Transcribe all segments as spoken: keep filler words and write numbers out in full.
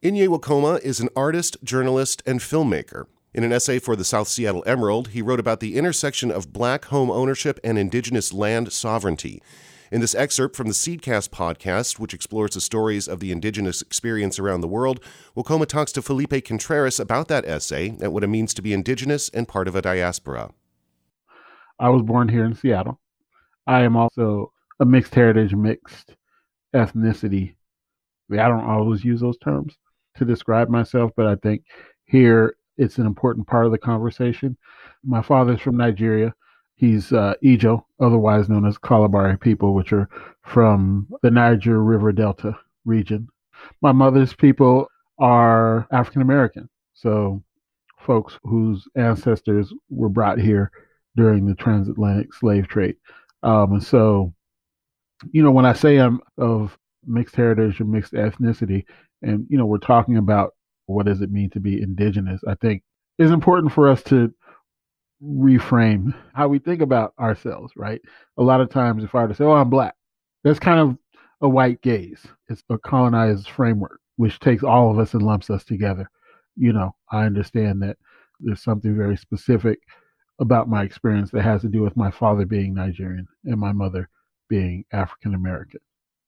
Inye Wakoma is an artist, journalist, and filmmaker. In an essay for the South Seattle Emerald, he wrote about the intersection of Black home ownership and Indigenous land sovereignty. In this excerpt from the Seedcast podcast, which explores the stories of the Indigenous experience around the world, Wakoma talks to Felipe Contreras about that essay and what it means to be Indigenous and part of a diaspora. I was born here in Seattle. I am also a mixed heritage, mixed ethnicity. I don't always use those terms to describe myself, but I think here it's an important part of the conversation. My father's from Nigeria. He's uh, Ijo, otherwise known as Kalabari people, which are from the Niger River Delta region. My mother's people are African American, so folks whose ancestors were brought here during the transatlantic slave trade. Um, and so, you know, when I say I'm of mixed heritage or mixed ethnicity, and, you know, we're talking about what does it mean to be Indigenous, I think it's important for us to reframe how we think about ourselves, right? A lot of times if I were to say, oh, I'm Black, that's kind of a white gaze. It's a colonized framework, which takes all of us and lumps us together. You know, I understand that there's something very specific about my experience that has to do with my father being Nigerian and my mother being African American.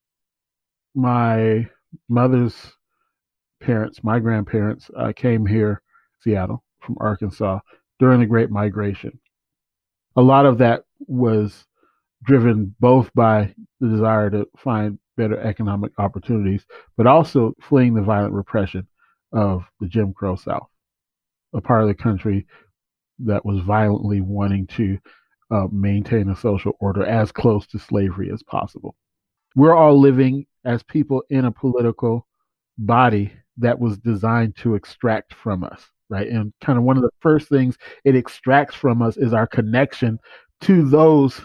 My mother's parents, my grandparents, uh, came here, Seattle, from Arkansas during the Great Migration. A lot of that was driven both by the desire to find better economic opportunities, but also fleeing the violent repression of the Jim Crow South, a part of the country that was violently wanting to uh, maintain a social order as close to slavery as possible. We're all living as people in a political body that was designed to extract from us, right? And kind of one of the first things it extracts from us is our connection to those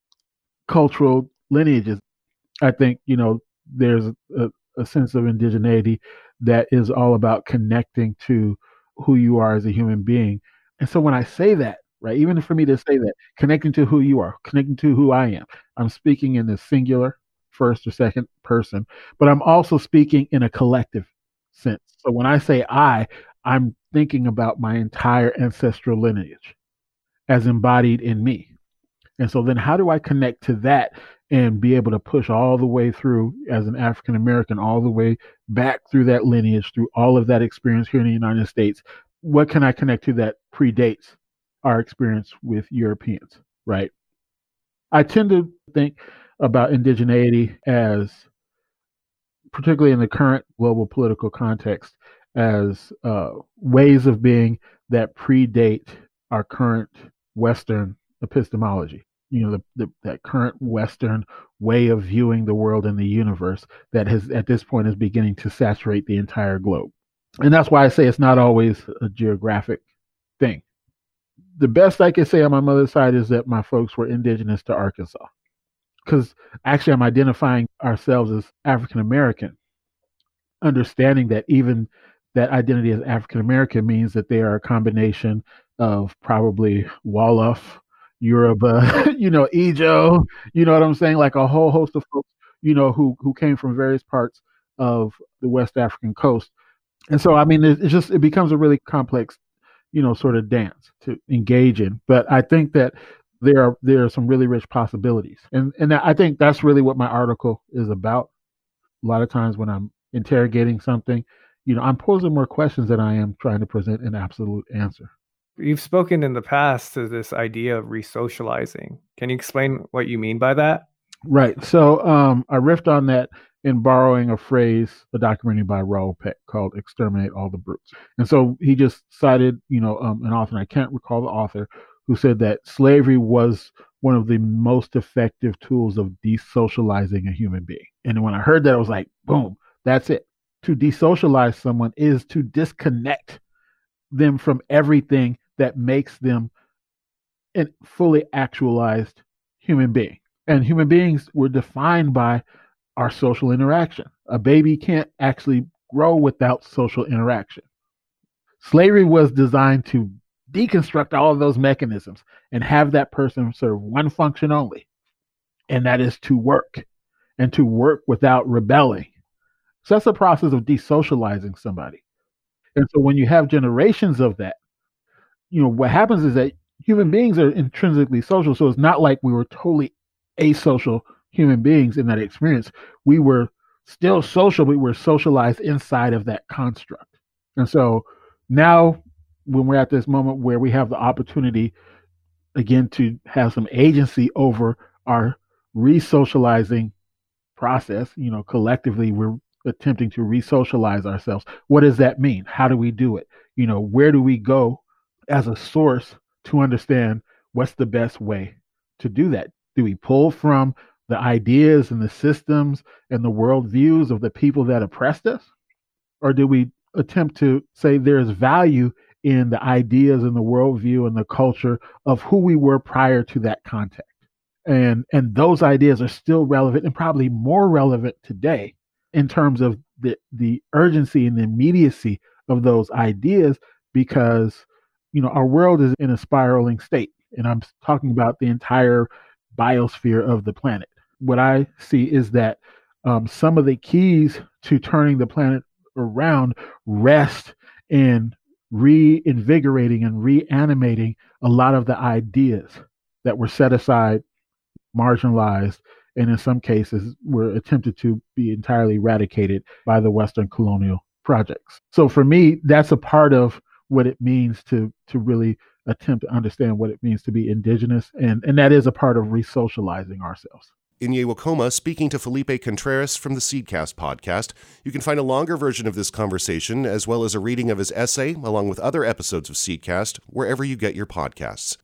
cultural lineages. I think, you know, there's a, a sense of indigeneity that is all about connecting to who you are as a human being. And so when I say that, right, even for me to say that, connecting to who you are, connecting to who I am, I'm speaking in the singular, first or second person, but I'm also speaking in a collective sense. So when I say I, I'm thinking about my entire ancestral lineage as embodied in me. And so then how do I connect to that and be able to push all the way through as an African American, all the way back through that lineage, through all of that experience here in the United States? What can I connect to that predates our experience with Europeans, right? I tend to think about indigeneity as, particularly in the current global political context, as uh, ways of being that predate our current Western epistemology. You know, the, the, that current Western way of viewing the world and the universe that has, at this point, is beginning to saturate the entire globe. And that's why I say it's not always a geographic thing. The best I can say on my mother's side is that my folks were indigenous to Arkansas, because actually I'm identifying ourselves as African American, understanding that even that identity as African American means that they are a combination of probably Wolof, Yoruba, you know, Ijo, you know what I'm saying? Like a whole host of folks, you know, who who came from various parts of the West African coast. And so, I mean, it's just, it becomes a really complex, you know, sort of dance to engage in. But I think that there are there are some really rich possibilities. And and I think that's really what my article is about. A lot of times when I'm interrogating something, you know, I'm posing more questions than I am trying to present an absolute answer. You've spoken in the past to this idea of resocializing. Can you explain what you mean by that? Right. So um, I riffed on that in borrowing a phrase, a documentary by Raoul Peck called Exterminate All the Brutes. And so he just cited, you know, um, an author, and I can't recall the author, who said that slavery was one of the most effective tools of desocializing a human being. And when I heard that, I was like, boom, that's it. To desocialize someone is to disconnect them from everything that makes them a fully actualized human being. And human beings were defined by our social interaction. A baby can't actually grow without social interaction. Slavery was designed to deconstruct all of those mechanisms and have that person serve one function only, and that is to work, and to work without rebelling So that's a process of desocializing somebody. And so when you have generations of that, you know, what happens is that human beings are intrinsically social. So it's not like we were totally asocial human beings in that experience. We were still social, but we were socialized inside of that construct. And so now when we're at this moment where we have the opportunity again to have some agency over our re-socializing process, you know, collectively we're attempting to re-socialize ourselves. What does that mean? How do we do it? You know, where do we go as a source to understand what's the best way to do that? Do we pull from the ideas and the systems and the worldviews of the people that oppressed us? Or do we attempt to say there's value in the ideas and the worldview and the culture of who we were prior to that contact? And, and those ideas are still relevant and probably more relevant today in terms of the, the urgency and the immediacy of those ideas, because, you know, our world is in a spiraling state. And I'm talking about the entire biosphere of the planet. What I see is that um, some of the keys to turning the planet around rest in reinvigorating and reanimating a lot of the ideas that were set aside, marginalized, and in some cases were attempted to be entirely eradicated by the Western colonial projects. So for me, that's a part of what it means to to really attempt to understand what it means to be indigenous, and, and that is a part of re-socializing ourselves. Inye Wokoma speaking to Felipe Contreras from the Seedcast podcast. You can find a longer version of this conversation, as well as a reading of his essay, along with other episodes of Seedcast, wherever you get your podcasts.